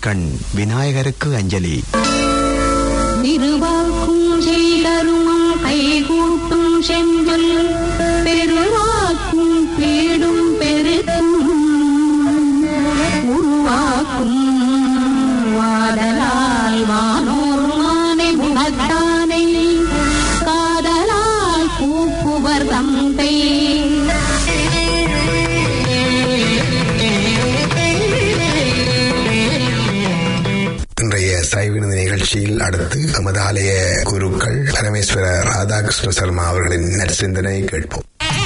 கண் விநாயகருக்கு அஞ்சலி. திருவாக்கும் செய்தருமம் கைகூட்டும் செஞ்சொல் பெருவாக்கும் பீடும் பெருக்கும் உருவாக்கும் வாடலால் வானோர் மானை குணத்தானை காதலால் கூப்புவர் தந்தை. இன்றைய சைவினது நிகழ்ச்சியில் அடுத்து நமது ஆலய குருக்கள் பரமேஸ்வர ராதாகிருஷ்ண சர்மா அவர்களின் நற்சிந்தனை கேட்போம்.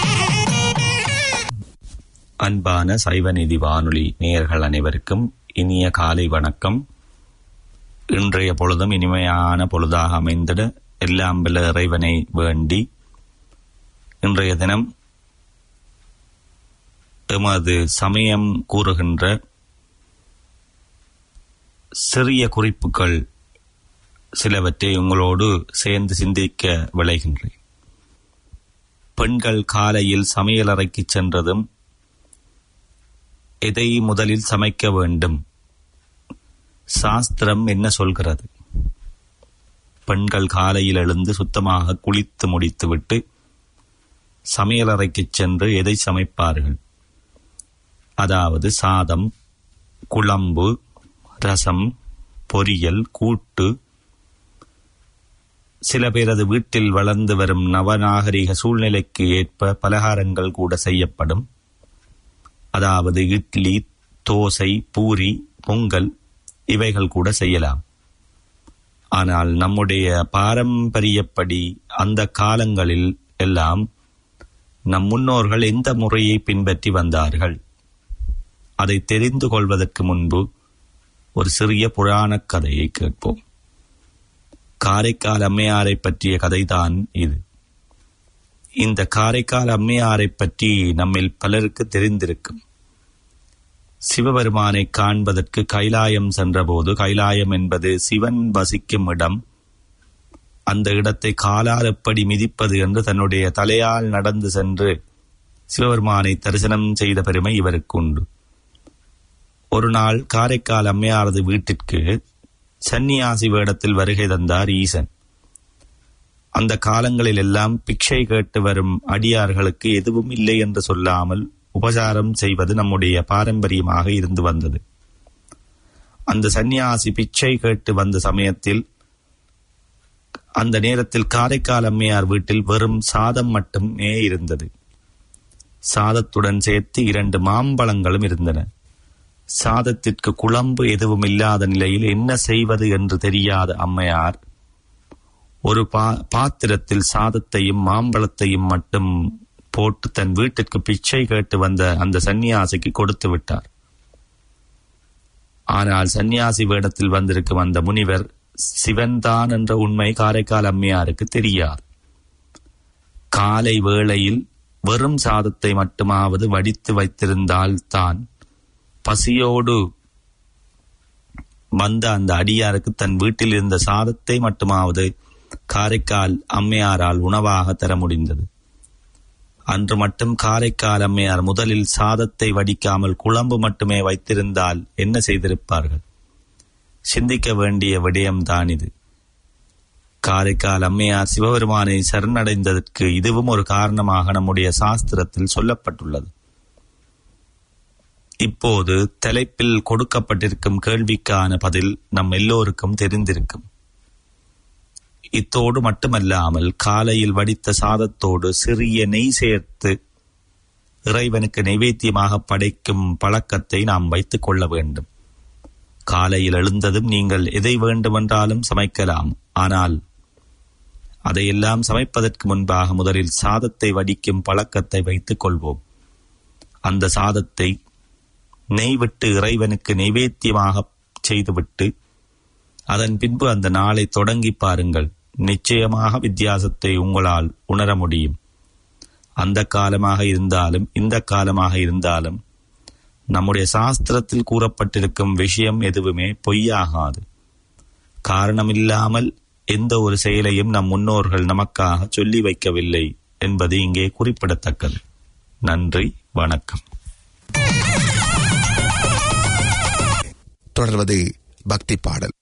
அன்பான சைவநீதி வானொலி நேயர்கள் அனைவருக்கும் இனிய காலை வணக்கம். இன்றைய பொழுதும் இனிமையான பொழுதாக அமைந்திட எல்லாம் வல்ல இறைவனை வேண்டி இன்றைய தினம் எமது சமயம் கூறுகின்ற சிறிய குறிப்புகள் சிலவற்றை உங்களோடு சேர்ந்து சிந்திக்க விளைகின்றேன். பெண்கள் காலையில் சமையலறைக்கு சென்றதும் எதை முதலில் சமைக்க வேண்டும்? சாஸ்திரம் என்ன சொல்கிறது? பெண்கள் காலையில் எழுந்து சுத்தமாக குளித்து முடித்துவிட்டு சமையலறைக்கு சென்று எதை சமைப்பார்கள்? அதாவது சாதம், குழம்பு, ரசம், பொரியல், கூட்டு. சில பேரது வீட்டில் வளர்ந்து வரும் நவநாகரிக சூழ்நிலைக்கு ஏற்ப பலகாரங்கள் கூட செய்யப்படும். அதாவது இட்லி, தோசை, பூரி, பொங்கல் இவைகள் கூட செய்யலாம். ஆனால் நம்முடைய பாரம்பரியப்படி அந்த காலங்களில் எல்லாம் நம் முன்னோர்கள் எந்த முறையை பின்பற்றி வந்தார்கள்? அதை தெரிந்து கொள்வதற்கு முன்பு ஒரு சிறிய புராணக் கதையை கேட்போம். காரைக்கால் அம்மையாரை பற்றிய கதைதான் இது. இந்த காரைக்கால் அம்மையாரை பற்றி நம்மில் பலருக்கு தெரிந்திருக்கும். சிவபெருமானை காண்பதற்கு கைலாயம் சென்றபோது, கைலாயம் என்பது சிவன் வசிக்கும் இடம், அந்த இடத்தை காலால் எப்படி மிதிப்பது என்று தன்னுடைய தலையால் நடந்து சென்று சிவபெருமானை தரிசனம் செய்த பெருமை இவருக்கு உண்டு. ஒரு நாள் காரைக்கால் அம்மையாரது வீட்டிற்கு சந்நியாசி வேடத்தில் வருகை தந்தார் ஈசன். அந்த காலங்களில் எல்லாம் பிக்ஷை கேட்டு வரும் அடியார்களுக்கு எதுவும் இல்லை என்று சொல்லாமல் உபசாரம் செய்வது நம்முடைய பாரம்பரியமாக இருந்து வந்தது. அந்த சந்நியாசி பிச்சை கேட்டு வந்த சமயத்தில் அந்த நேரத்தில் காரைக்கால் அம்மையார் வீட்டில் வெறும் சாதம் மட்டுமே இருந்தது. சாதத்துடன் சேர்த்து 2 மாம்பழங்களும் இருந்தன. சாதத்திற்கு குழம்பு எதுவும் இல்லாத நிலையில் என்ன செய்வது என்று தெரியாத அம்மையார் ஒரு பாத்திரத்தில் சாதத்தையும் மாம்பழத்தையும் மட்டும் போட்டு தன் வீட்டிற்கு பிச்சை கேட்டு வந்த அந்த சந்நியாசிக்கு கொடுத்து விட்டார். ஆனால் சந்நியாசி வேடத்தில் வந்திருக்கும் அந்த முனிவர் சிவன்தான் என்ற உண்மை காரைக்கால் அம்மையாருக்கு தெரியாது. காலை வேளையில் வெறும் சாதத்தை மட்டுமாவது வடித்து வைத்திருந்தால் தான் பசியோடு வந்த அந்த அடியாருக்கு தன் வீட்டில் இருந்த சாதத்தை மட்டுமாவது காரைக்கால் அம்மையாரால் உணவாக தர முடிந்தது. அன்று மட்டும் காரைக்கால் அம்மையார் முதலில் சாதத்தை வடிக்காமல் குழம்பு மட்டுமே வைத்திருந்தால் என்ன செய்திருப்பார்கள்? சிந்திக்க வேண்டிய விடயம்தான் இது. காரைக்கால் அம்மையார் சிவபெருமானை சரணடைந்ததற்கு இதுவும் ஒரு காரணமாக நம்முடைய சாஸ்திரத்தில் சொல்லப்பட்டுள்ளது. இப்போது தலைப்பில் கொடுக்கப்பட்டிருக்கும் கேள்விக்கான பதில் நம் எல்லோருக்கும் தெரிந்திருக்கும். இத்தோடு மட்டுமல்லாமல் காலையில் வடித்த சாதத்தோடு சிறிய நெய் சேர்த்து இறைவனுக்கு நைவேத்தியமாக படைக்கும் பழக்கத்தை நாம் வைத்துக் கொள்ள வேண்டும். காலையில் எழுந்ததும் நீங்கள் எதை வேண்டுமென்றாலும் சமைக்கலாம். ஆனால் அதையெல்லாம் சமைப்பதற்கு முன்பாக முதலில் சாதத்தை வடிக்கும் பழக்கத்தை வைத்துக் கொள்வோம். அந்த சாதத்தை நெய் விட்டு இறைவனுக்கு நைவேத்தியமாக செய்துவிட்டு அதன் பின்பு அந்த நாளை தொடங்கி பாருங்கள். நிச்சயமாக வித்தியாசத்தை உங்களால் உணர முடியும். அந்த காலமாக இருந்தாலும் இந்த காலமாக இருந்தாலும் நம்முடைய சாஸ்திரத்தில் கூறப்பட்டிருக்கும் விஷயம் எதுவுமே பொய்யாகாது. காரணமில்லாமல் எந்த ஒரு செயலையும் நம் முன்னோர்கள் நமக்காக சொல்லி வைக்கவில்லை என்பது இங்கே குறிப்பிடத்தக்கது. நன்றி, வணக்கம். தொடர்வது பக்தி பாடல்.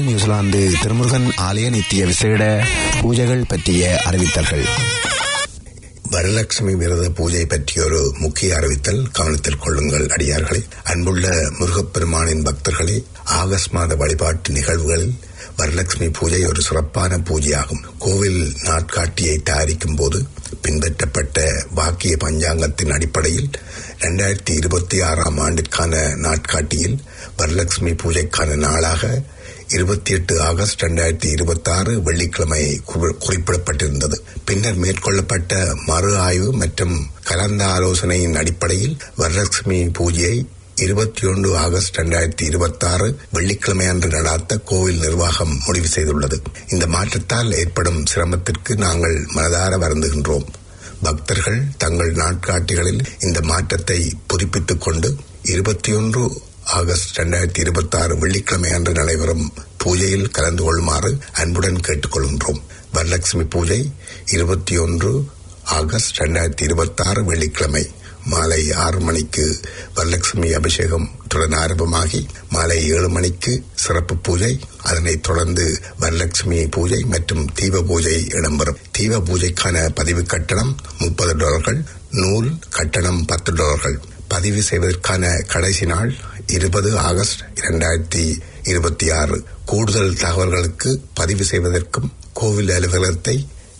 நியூசிலாந்து திருமுருகன் ஆலய நித்திய விசேட பூஜைகள் பற்றிய அறிவித்தல்கள். வரலட்சுமி விரத பூஜை பற்றிய ஒரு முக்கிய அறிவித்தல் கவனத்தில் கொள்ளுங்கள் அடியார்களே. அன்புள்ள முருகப்பெருமானின் பக்தர்களே, ஆகஸ்ட் மாத வழிபாட்டு நிகழ்வுகளில் வரலட்சுமி பூஜை ஒரு சிறப்பான பூஜையாகும். கோவில் நாட்காட்டியை தயாரிக்கும் போது பின்பற்றப்பட்ட வாக்கிய பஞ்சாங்கத்தின் அடிப்படையில் 2026 ஆண்டிற்கான நாட்காட்டியில் வரலட்சுமி பூஜைக்கான நாளாக 28 ஆகஸ்ட் 2026 வெள்ளிக்கிழமை குறிப்பிடப்பட்டிருந்தது. பின்னர் மேற்கொள்ளப்பட்ட மறு ஆய்வு மற்றும் கலந்த ஆலோசனையின் அடிப்படையில் வரலட்சுமி பூஜையை 21 ஆகஸ்ட் 2026 வெள்ளிக்கிழமை அன்று நடாத்த கோவில் நிர்வாகம் முடிவு செய்துள்ளது. இந்த மாற்றத்தால் ஏற்படும் சிரமத்திற்கு நாங்கள் மனதார வருந்துகின்றோம். பக்தர்கள் தங்கள் நாட்காட்டிகளில் இந்த மாற்றத்தை புதுப்பித்துக் கொண்டு 21 ஆகஸ்ட் 2026 வெள்ளிக்கிழமை அன்று நடைபெறும் பூஜையில் கலந்து கொள்ளுமாறு அன்புடன் கேட்டுக்கொள்கின்றோம். வரலட்சுமி பூஜை 21 ஆகஸ்ட் 2026 வெள்ளிக்கிழமை மாலை 6 மணிக்கு வரலட்சுமி அபிஷேகம் ஆரம்பமாகி மாலை 7 மணிக்கு சிறப்பு பூஜை, அதனைத் தொடர்ந்து வரலட்சுமி பூஜை மற்றும் தீப பூஜை இடம்பெறும். தீப பூஜைக்கான பதிவு கட்டணம் $30, நூல் கட்டணம் $10. பதிவு செய்வதற்கான கடைசி நாள் 20 ஆகஸ்ட் 2026. கூடுதல் தகவல்களுக்கு பதிவு செய்வதற்கும் கோவில் அலுவலகத்தை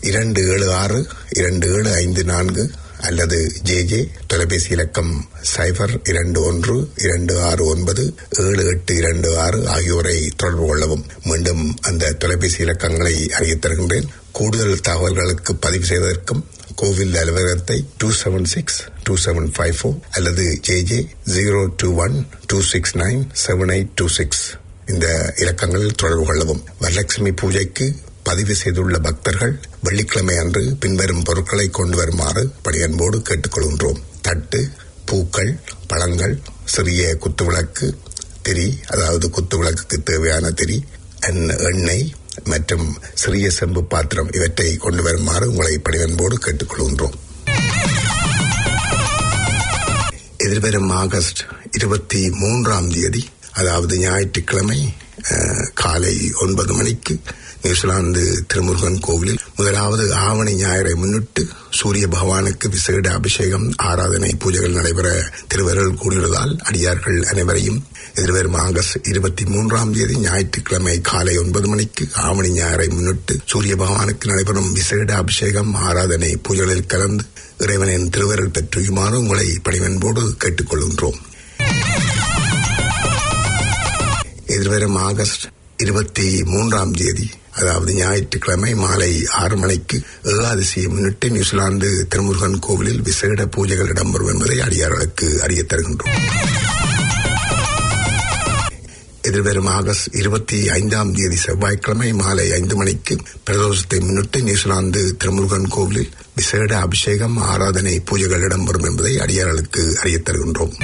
276-2754 அல்லது ஜே தொலைபேசி இலக்கம் 0212697826 ஆகியோரை தொடர்பு கொள்ளவும். மீண்டும் அந்த தொலைபேசி இலக்கங்களை அறியத் தருகின்றேன். கூடுதல் தகவல்களுக்கு பதிவு செய்வதற்கும் கோவில் அலுவலகத்தை 276-2754 அல்லது ஜே 021-269-7826 இந்த இலக்கங்களில் தொடர்பு கொள்ளவும். வரலட்சுமி பூஜைக்கு பதிவு செய்துள்ள பக்தர்கள் வெள்ளிக்கிழமை அன்று பின்வரும் பொருட்களை கொண்டு வருமாறு பணியன்போடு கேட்டுக்கொள்கின்றோம். தட்டு, பூக்கள், பழங்கள், சிறிய குத்துவிளக்கு, திரி, அதாவது குத்துவிளக்குக்கு தேவையான திரி, எண்ணெய் மற்றும் சிறிய செம்பு பாத்திரம் இவற்றை கொண்டு வருமாறு உங்களை பணிவன்போடு கேட்டுக்கொள்கின்றோம். எதிர்வரும் ஆகஸ்ட் 23 அதாவது ஞாயிற்றுக்கிழமை காலை 9 மணிக்கு நியூசிலாந்து திருமுருகன் கோவிலில் முதலாவது ஆவணி ஞாயிறை முன்னிட்டு சூரிய பகவானுக்கு விசேட அபிஷேகம், ஆராதனை, பூஜைகள் நடைபெற திருவருள் கூடியுள்ளதால் அடியார்கள் அனைவரையும் எதிர்வரும் ஆகஸ்ட் 23 ஞாயிற்றுக்கிழமை காலை 9 மணிக்கு ஆவணி ஞாயிறை முன்னிட்டு சூரிய பகவானுக்கு நடைபெறும் விசேட அபிஷேகம், ஆராதனை, பூஜைகளில் கலந்து இறைவனின் திருவருள் பெற்றுமாறு உங்களை பணிவன்போடு கேட்டுக்கொள்கின்றோம். எதிர்வரும் ஆகஸ்ட் 23 அதாவது ஞாயிற்றுக்கிழமை மாலை 6 மணிக்கு ஏகாதசியை முன்னிட்டு நியூசிலாந்து திருமுருகன் கோவிலில் விசேட பூஜைகள் இடம்பெறும் என்பதை அடியார்களுக்கு அறியத் தருகின்றோம். எதிர்வரும் ஆகஸ்ட் 25 செவ்வாய்க்கிழமை மாலை 5 மணிக்கு பிரதோஷத்தை முன்னிட்டு நியூசிலாந்து திருமுருகன் கோவிலில் விசேட அபிஷேகம், ஆராதனை, பூஜைகள் இடம்பெறும் என்பதை அடியார்களுக்கு அறியத் தருகின்றோம்.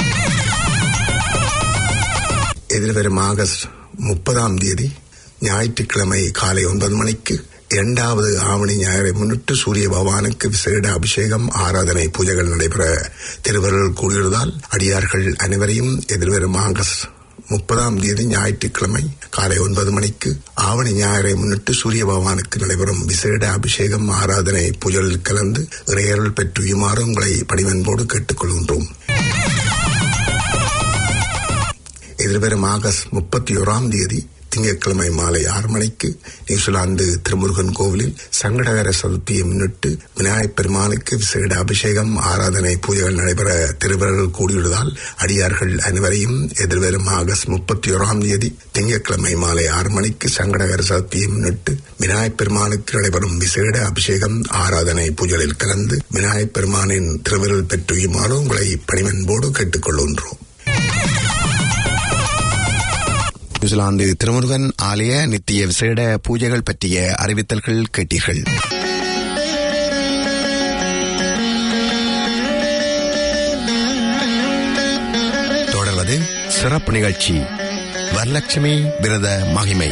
எதிர்வரும் ஆகஸ்ட் 30 ஞாயிற்றுக்கிழமை காலை 9 மணிக்கு 2வது ஆவணி ஞாயிறை முன்னிட்டு சூரிய பகவானுக்கு விசேட அபிஷேகம், ஆராதனை, பூஜைகள் நடைபெற திருவருள் கூடியுள்ளதால் அடியார்கள் அனைவரையும் எதிர்வரும் ஆகஸ்ட் 30 ஞாயிற்றுக்கிழமை காலை 9 மணிக்கு ஆவணி ஞாயிறை முன்னிட்டு சூரிய பகவானுக்கு நடைபெறும் விசேட அபிஷேகம், ஆராதனை, பூஜைகளில் கலந்து இறையருள் பெற்றுமாறு உங்களை பணிவன்போடு கேட்டுக்கொள்கின்றோம். எதிர்வரும் ஆகஸ்ட் 31 திங்கட்கிழமை மாலை 6 மணிக்கு நியூசிலாந்து திருமுருகன் கோவிலில் சங்கடகர சதுர்த்தியை முன்னிட்டு விநாயகப் பெருமானுக்கு விசேட அபிஷேகம், ஆராதனை, பூஜைகள் நடைபெற திருவருள் கூடியுள்ளதால் அடியார்கள் அனைவரையும் எதிர்வரும் ஆகஸ்ட் 31 திங்கட்கிழமை மாலை 6 மணிக்கு சங்கடகர சதுர்த்தியை முன்னிட்டு விநாயகப் பெருமானுக்கு நடைபெறும் விசேட அபிஷேகம், ஆராதனை, பூஜைகளில் கலந்து விநாயகப் பெருமானின் திருவருள் பெற்றுமாறு உங்களை பணிவன்போடு கேட்டுக்கொள்கின்றோம். நியூசிலாந்து திருமுருகன் ஆலய நித்திய விசேட பூஜைகள் பற்றிய அறிவித்தல்கள் கேட்டீர்கள். தொடர்வது சிறப்பு நிகழ்ச்சி வரலட்சுமி விரத மகிமை.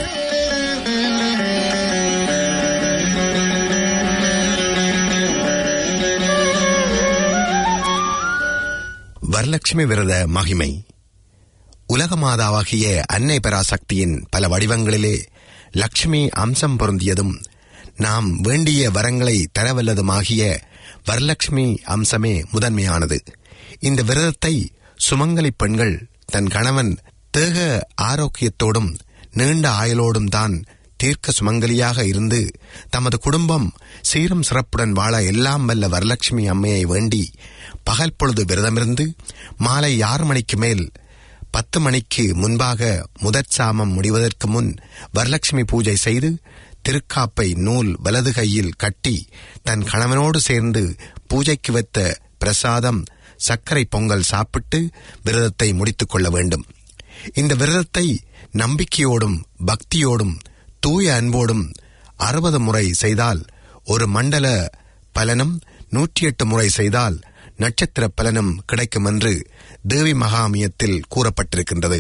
வரலட்சுமி விரத மகிமை. உலக மாதாவாகிய அன்னை பராசக்தியின் பல வடிவங்களிலே லட்சுமி அம்சம் பொருந்தியதும் நாம் வேண்டிய வரங்களை தரவல்லதுமாகிய வரலட்சுமி அம்சமே முதன்மையானது. இந்த விரதத்தை சுமங்கலி பெண்கள் தன் கணவன் தேக ஆரோக்கியத்தோடும் நீண்ட ஆயுளோடும் தான் தீர்க்க சுமங்கலியாக இருந்து தமது குடும்பம் சீரும் சிறப்புடன் வாழ எல்லாம் வல்ல வரலட்சுமி அம்மையை வேண்டி பகல் பொழுது விரதமிருந்து மாலை 6 மணிக்கு மேல் 10 மணிக்கு முன்பாக முதற் சாமம் முடிவதற்கு முன் வரலட்சுமி பூஜை செய்து திருக்காப்பை நூல் வலது கையில் கட்டி தன் கணவனோடு சேர்ந்து பூஜைக்கு வைத்த பிரசாதம் சர்க்கரை பொங்கல் சாப்பிட்டு விரதத்தை முடித்துக் கொள்ள வேண்டும். இந்த விரதத்தை நம்பிக்கையோடும் பக்தியோடும் தூய அன்போடும் 60 முறை செய்தால் ஒரு மண்டல பலனும் 108 முறை செய்தால் நட்சத்திர பலனும் கிடைக்கும் என்று தேவி மகாமியத்தில் கூறப்பட்டிருக்கின்றது.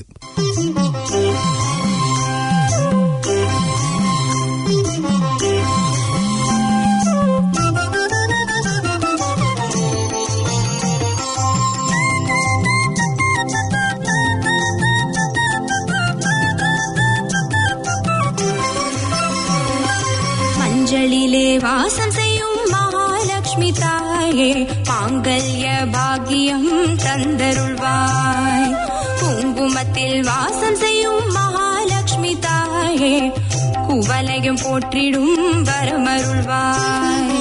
மஞ்சளிலே வாசம் செய்யும் மகாலட்சுமி தாயே மாங்கல்ய பாக்கியம் தந்தருள்வாய். குங்குமத்தில் வாசம் செய்யும் மகாலட்சுமி தாயே குவலையும் போற்றிடும் வரமருள்வாய்.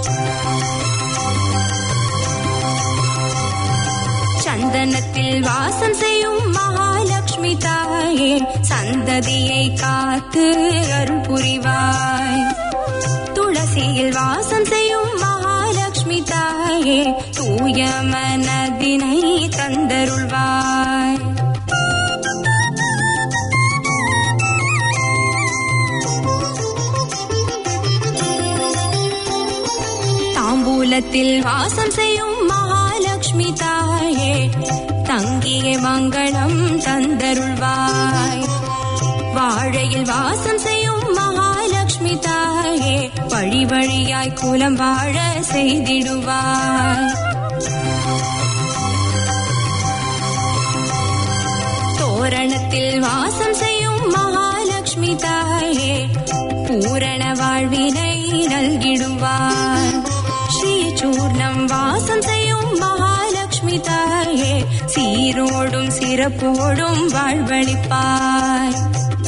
சந்தனத்தில் வாசம் செய்யும் மகாலட்சுமி தாயே சந்ததியை காத்து அருள் புரிவாய். துளசியில் வாசம் செய்யும் மகாலட்சுமி தாயே தூய மனதினை தந்தருள்வாய். தாம்பூலத்தில் வாசம் செய்யும் மகாலட்சுமி தாயே தங்கிய மங்களம் தந்தருள்வாய். வாழையில் வாசம் செய்யும் மகாலட்சுமி தாயே வழி வழியாய் குலம் வாழ செய்திடுவாய். தோரணத்தில் வாசம் செய்யும் மகாலட்சுமி தாயே பூரண வாழ்வினை நல்கிடுவாய். ஸ்ரீசூர்ணம் வாசம் செய்யும் மகாலட்சுமி தாயே சீரோடும் சிறப்போடும் வாழ்வளிப்பாய்.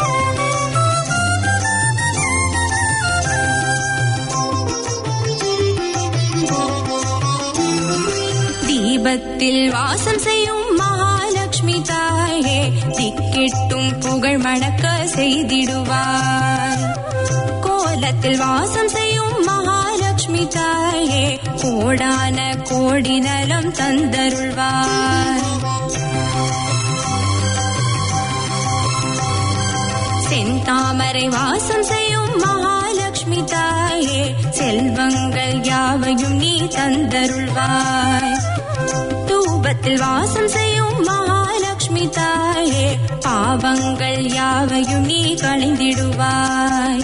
தீபத்தில் வாசம் செய்யும் மகாலட்சுமி தாயே திக்கிட்டும் புகழ் மணக்க செய்திடுவாய். கோலத்தில் வாசம் செய்யும் மகாலட்சுமி தாயே கோடான கோடி நலம் தந்தருள்வாய். செந்தாமரை வாசம் செய்யும் மகாலட்சுமி தாயே செல்வங்கள் யாவையும் நீ தந்தருள்வாய். தூபத்தில் வாசம் செய்யும் மகாலட்சுமி தாயே பாவங்கள் யாவையும் நீ களைந்திடுவாய்.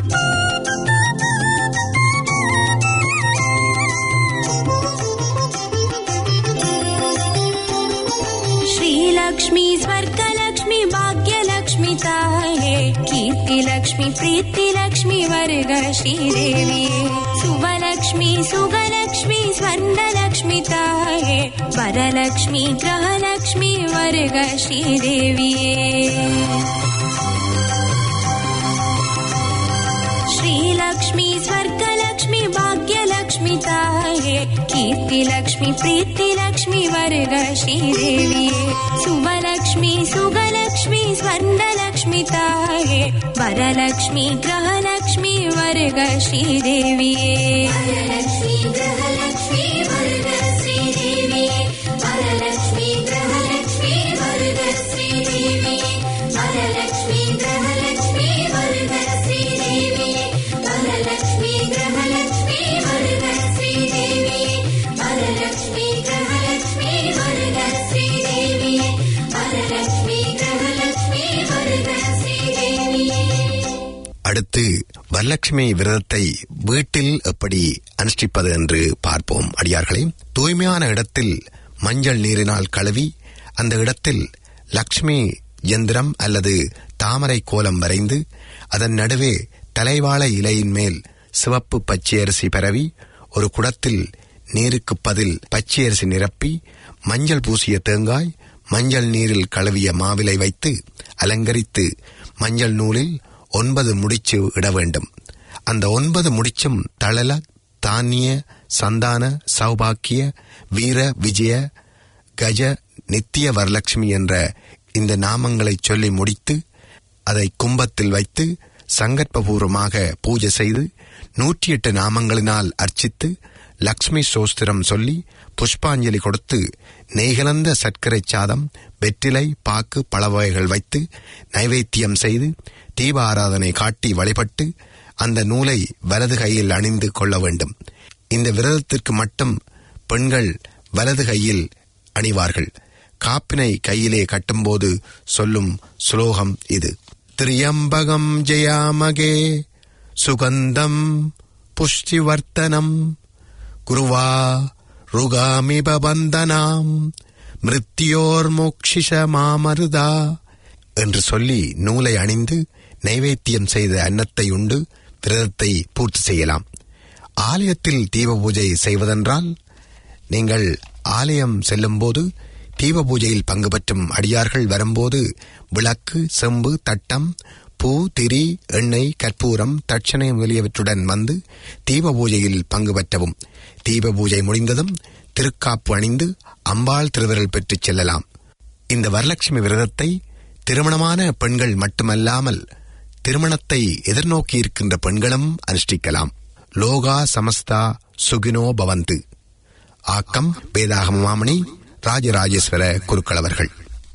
ஸ்ரீலக்ஷ்மி ஸ்வர்கலக்ஷ்மி பாக்யலக்ஷ்மி தாயே கீர்த்திலக்ஷ்மி பிரீத்திலக்ஷ்மி வருக ஸ்ரீதேவியே. சுவலக்ஷ்மி சுகலக்ஷ்மி ஸ்வர்ணலக்ஷ்மி தாயே வரலக்ஷ்மி கிரகலக்ஷ்மி வருக ஸ்ரீதேவியே. ஸ்ரீலக்ஷ்மி ஸ்வர்கலக்ஷ்மி பாக்யலக்ஷ்மி தாயே கீர்த்திலக்ஷ்மி பிரீத்திலக்ஷ்மி வருக ஸ்ரீதேவியே. சுவலக்ஷ்மி சுகலக்ஷ்மி ஸ்வர்ணலக்ஷ்மி தாயே வரலக்ஷ்மி கிரகலக்ஷ்மி வருக ஸ்ரீதேவியே. வரலக்ஷ்மி கிரகலக்ஷ்மி வருக ஸ்ரீதேவியே. வரலக்ஷ்மி கிரகலக்ஷ்மி வருக ஸ்ரீதேவியே. வரலக்ஷ்மி கிரகலக்ஷ்மி வருக ஸ்ரீதேவியே. வரலக்ஷ்மி கிரகலக்ஷ்மி வருக ஸ்ரீதேவியே. வரலக்ஷ்மி கிரகலக்ஷ்மி வருக ஸ்ரீதேவியே. வரலக்ஷ்மி கிரகலக்ஷ்மி வருக ஸ்ரீதேவியே. அடுத்து வரலட்சுமி விரதத்தை வீட்டில் எப்படி அனுஷ்டிப்பது என்று பார்ப்போம். அடியார்களே, தூய்மையான இடத்தில் மஞ்சள் நீரினால் கழுவி அந்த இடத்தில் லக்ஷ்மி யந்திரம் அல்லது தாமரை கோலம் வரைந்து அதன் நடுவே தலைவாழை இலையின் மேல் சிவப்பு பச்சையரிசி பரவி ஒரு குடத்தில் நீருக்கு பதில் பச்சையரிசி நிரப்பி மஞ்சள் பூசிய தேங்காய் மஞ்சள் நீரில் கழுவிய மாவிலை வைத்து அலங்கரித்து மஞ்சள் நூலில் 9 முடிச்சு இட வேண்டும். அந்த 9 முடிச்சும் தளல, தானிய, சந்தான, சௌபாக்கிய, வீர, விஜய, கஜ, நித்திய வரலட்சுமி என்ற இந்த நாமங்களை சொல்லி முடித்து அதை கும்பத்தில் வைத்து சங்கற்பபூர்வமாக பூஜை செய்து 108 நாமங்களினால் அர்ச்சித்து லக்ஷ்மி சோஸ்திரம் சொல்லி புஷ்பாஞ்சலி கொடுத்து நெய்கலந்த சர்க்கரை சாதம், வெற்றிலை, பாக்கு, பழவகைகள் வைத்து நைவேத்தியம் செய்து தீப ஆராதனை காட்டி வழிபட்டு அந்த நூலை வலது கையில் அணிந்து கொள்ள வேண்டும். இந்த விரதத்திற்கு மட்டும் பெண்கள் வலது கையில் அணிவார்கள். காப்பினை கையிலே கட்டும்போது சொல்லும் ஸ்லோகம் இது. திரியம்பகம் ஜெயாமகே சுகந்தம் புஷ்டிவர்த்தனம் குருவா ருகாமிப பந்தனாம் மிருத்யோர் மோக்ஷிஷ மாமருதா என்று சொல்லி நூலை அணிந்து நைவேத்தியம் செய்த அன்னத்தை உண்டு விரதத்தை பூர்த்தி செய்யலாம். ஆலயத்தில் தீப பூஜை செய்வதென்றால் நீங்கள் ஆலயம் செல்லும்போது தீப பூஜையில் பங்கு பெற்றும் அடியார்கள் வரும்போது விளக்கு, செம்பு, தட்டம், பூ, திரி, எண்ணெய், கற்பூரம், தட்சணை முதலியவற்றுடன் வந்து தீப பூஜையில் பங்கு பெற்றவும் தீப பூஜை முடிந்ததும் திருக்காப்பு அணிந்து அம்பாள் திருவிரல் பெற்றுச் செல்லலாம். இந்த வரலட்சுமி விரதத்தை திருமணமான பெண்கள் மட்டுமல்லாமல் திருமணத்தை எதிர்நோக்கி இருக்கின்ற பெண்களும் அனுஷ்டிக்கலாம். லோகா சமஸ்தா சுகினோ பவந்து. ஆக்கம் வேதாகம மாமணி ராஜராஜேஸ்வர குருக்கள் அவர்கள்.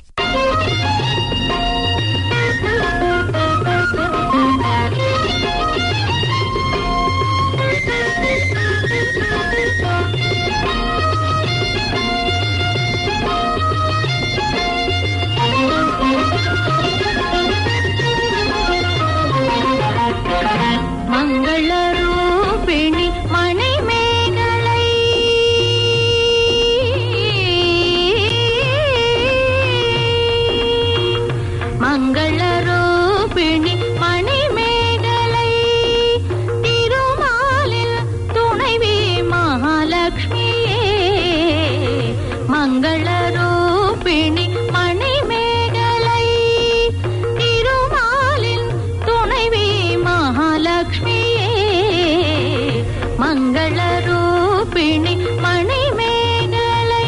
மங்களரூபிணி மணிமேகலை மங்களரூபிணி மணிமேகலை திருமாலில் துணைவி மகாலட்சுமியே மங்களரூபிணி மணிமேகலை திருமாலின் துணைவி மகாலட்சுமியே மங்களரூபிணி மணிமேகலை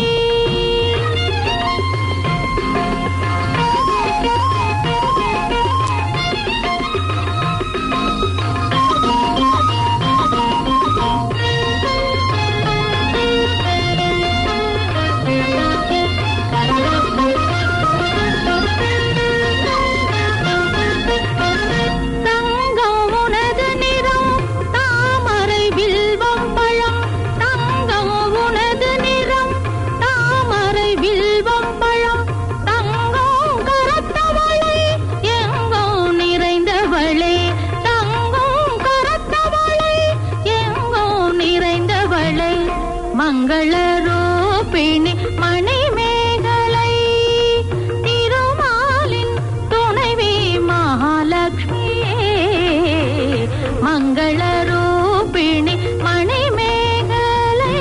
மங்களரூபிணி மணிமேகலை திருமாலின் துணைவி மகாலட்சுமியே மங்களரூபிணி மணிமேகலை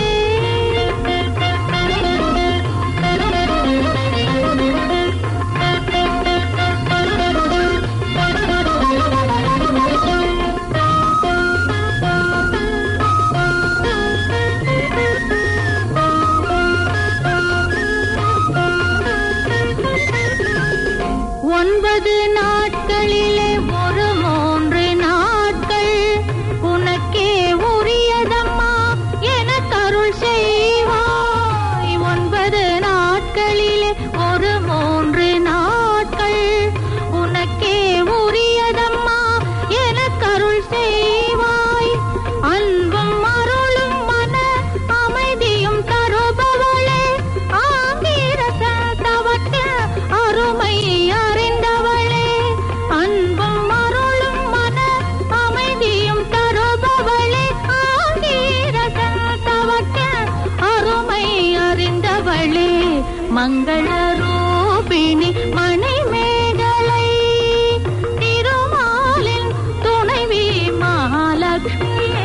ஒன்பது நாட்களிலே ஒரு 3 நாட்கள் உனக்கே உரியதம்மா என கருள் செய்வாய். 9 நாட்களிலே ஒரு 3 நாட்கள் உனக்கே உரியதம்மா என கருள் செய்வாய். அன்பும் அருளும் மன அமைதியும் தருபவளே ஆங்கிரச தவக்க அருமை அறிந்தவளே அன்பும் அருளும் மன அமைதியும் தருபவளே ஆங்கிரச தவக்க அருமை அறிந்தவளே மங்களரூபிணி ரூபிணி மணிமேகலை திருமாலின் துணைவி மகாலட்சுமியே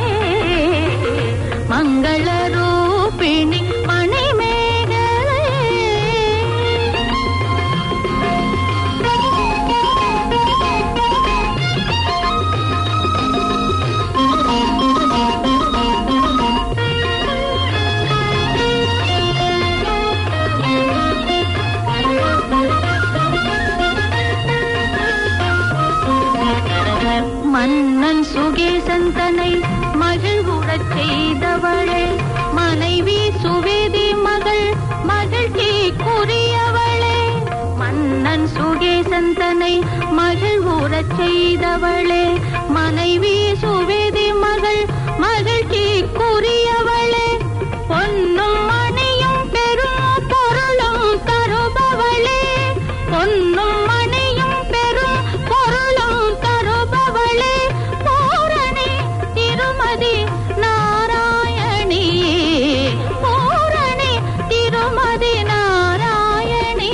மங்கள ரூபிணி மணிமேகலை மன்னன் சுகேசன் தன்னை மகிழ்வுறச் செய்தவளே மனைவி சுவேதி மகள் மகிழ்ச்சிக்குரியவளே மன்னன் சுகேசன் தன்னை மகிழ்வுறச் செய்தவளே மனைவி சுவேதி மகள் மகிழ்ச்சிக்குரியவளே பொன்னும் மணியும் பெரும் பொருளும் தருபவளே பொன்னும் மணியும் பெரும் பொருளும் தருபவளே பூரணி திருமதி நாராயணி பூரணி திருமதி நாராயணி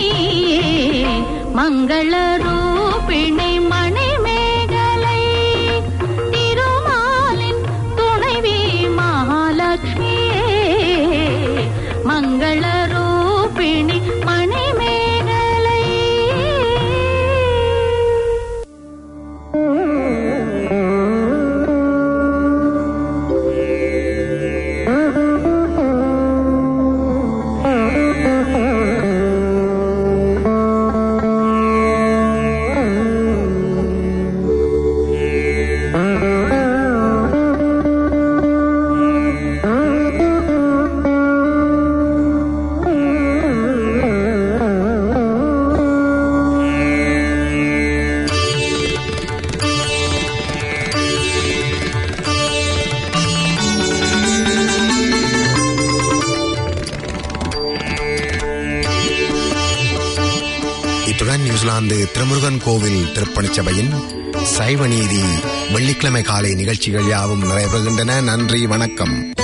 மங்கள ரூபிணி மணிமேகலை திருமாலின் துணைவி மகாலட்சுமியே மங்கள ரூபிணி மணிமேகலை இத்துடன் நியூசிலாந்து திருமுருகன் கோவில் திருப்பணிச் சபையின் சைவநீதி வெள்ளிக்கிழமை காலை நிகழ்ச்சிகள் யாவும் நிறைவேறுகின்றன. நன்றி, வணக்கம்.